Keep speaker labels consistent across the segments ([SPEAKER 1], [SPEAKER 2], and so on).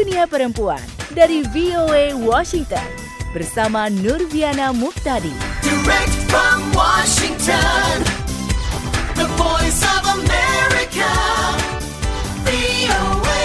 [SPEAKER 1] Dunia Perempuan dari VOA Washington bersama Nurviana Muhtadi.
[SPEAKER 2] Direct from Washington, the voice of America, VOA.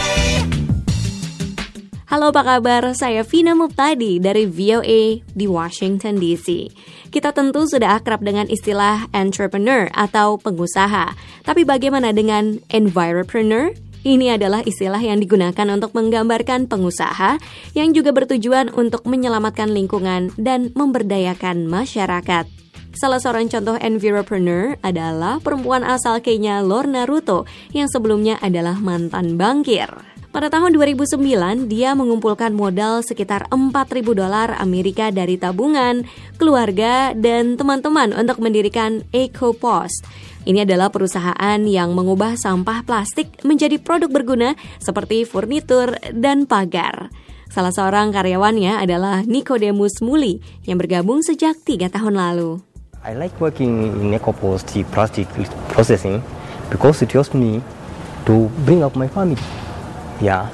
[SPEAKER 3] Halo, apa kabar? Saya Vina Muhtadi dari VOA di Washington DC. Kita tentu sudah akrab dengan istilah entrepreneur atau pengusaha. Tapi bagaimana dengan enviropreneur? Ini adalah istilah yang digunakan untuk menggambarkan pengusaha yang juga bertujuan untuk menyelamatkan lingkungan dan memberdayakan masyarakat. Salah seorang contoh enviropreneur adalah perempuan asal Kenya Lorna Ruto yang sebelumnya adalah mantan bankir. Pada tahun 2009, dia mengumpulkan modal sekitar $4.000 Amerika dari tabungan, keluarga, dan teman-teman untuk mendirikan EcoPost. Ini adalah perusahaan yang mengubah sampah plastik menjadi produk berguna seperti furnitur dan pagar. Salah seorang karyawannya adalah Nicodemus Muli yang bergabung sejak 3 tahun lalu.
[SPEAKER 4] I like working in EcoPost plastic processing because it helps me to bring up my family. Yeah,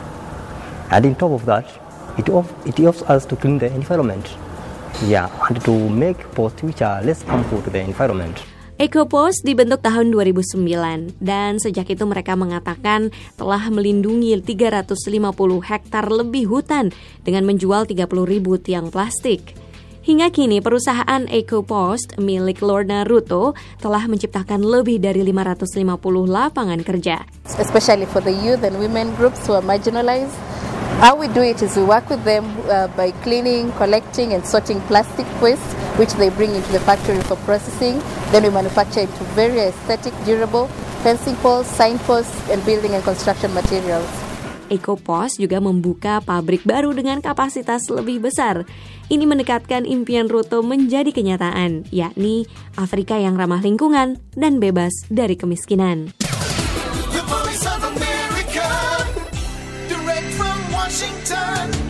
[SPEAKER 4] and on top of that, it helps us to clean the environment. Yeah, and to make posts which are less harmful to the environment.
[SPEAKER 3] EcoPost dibentuk tahun 2009 dan sejak itu mereka mengatakan telah melindungi 350 hektar lebih hutan dengan menjual 30.000 tiang plastik. Hingga kini perusahaan EcoPost milik Lorna Ruto telah menciptakan lebih dari 550 lapangan kerja.
[SPEAKER 5] Especially for the youth and women groups who are marginalized. How we do it is we work with them by cleaning, collecting and sorting plastic waste which they bring into the factory for processing. Then we manufacture into very aesthetic, durable fencing poles, signposts and building and construction materials.
[SPEAKER 3] EcoPost juga membuka pabrik baru dengan kapasitas lebih besar. Ini mendekatkan impian Ruto menjadi kenyataan, yakni Afrika yang ramah lingkungan dan bebas dari kemiskinan.
[SPEAKER 2] The voice of America, direct from Washington.